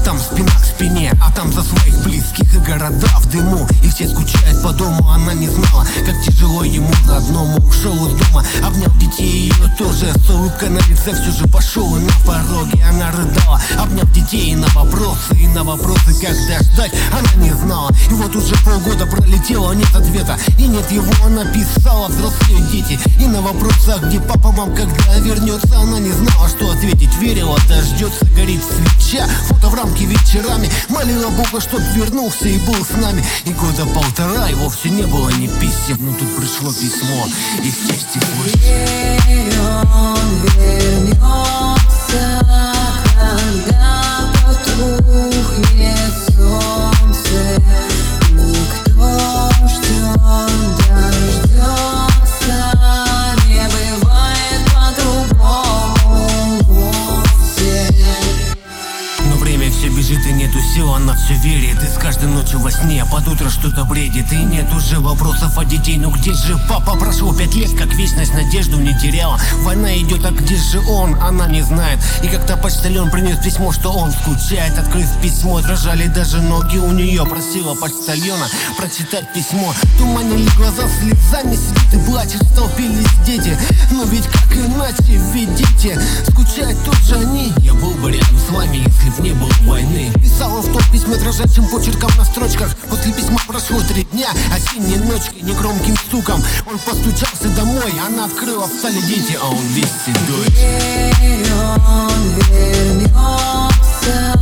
там спина к спине, а там за своих близких и города в дыму. И все скучают по дому, она не знала, как тяжело ему родному. Ушел из дома, обнял детей, ее тоже с улыбкой на лице все же пошел. И на пороге она рыдала, обняв детей. И на вопросы, когда ждать, она не знала. И вот уже полгода пролетело, нет ответа, и нет его, она писала: взрослые дети. И на вопросы, а где папа, мам, когда вернется, она не знала, что ответить. Верила, дождется, горит свеча, фото в рамке вечерами. Молила Бога, чтоб вернулся и был с нами. И года полтора, и вовсе не было ни писем. Но тут пришло письмо из части Верю, он вернется, когда потухнет солнце. Никто ждет, дождется, не бывает по-другому вовсе. Но время все бежит и нету сил, она все верит. И с каждой ночью во сне под утро что-то бредит. И нет уже вопросов от детей, ну где же папа? Прошло 5 лет, как вечность, надежду не теряла. Война идет, а где же он? Она не знает. И как-то почтальон принес письмо, что он скучает. Открыв письмо, дрожали даже ноги у нее. Просила почтальона прочитать письмо. Туманили глаза, слезами сидит и плачет. Столпились дети, но ведь как иначе, видите, скучают тоже они. Я был бы рядом с вами, если б не было войны. Писала в том письме дрожащим почерком на строчках. После письма прошло 3 дня, осенней ночкой, негромким стуком он постучался домой. Она открыла, встали дети, а он весь седой. Верю, он вернется.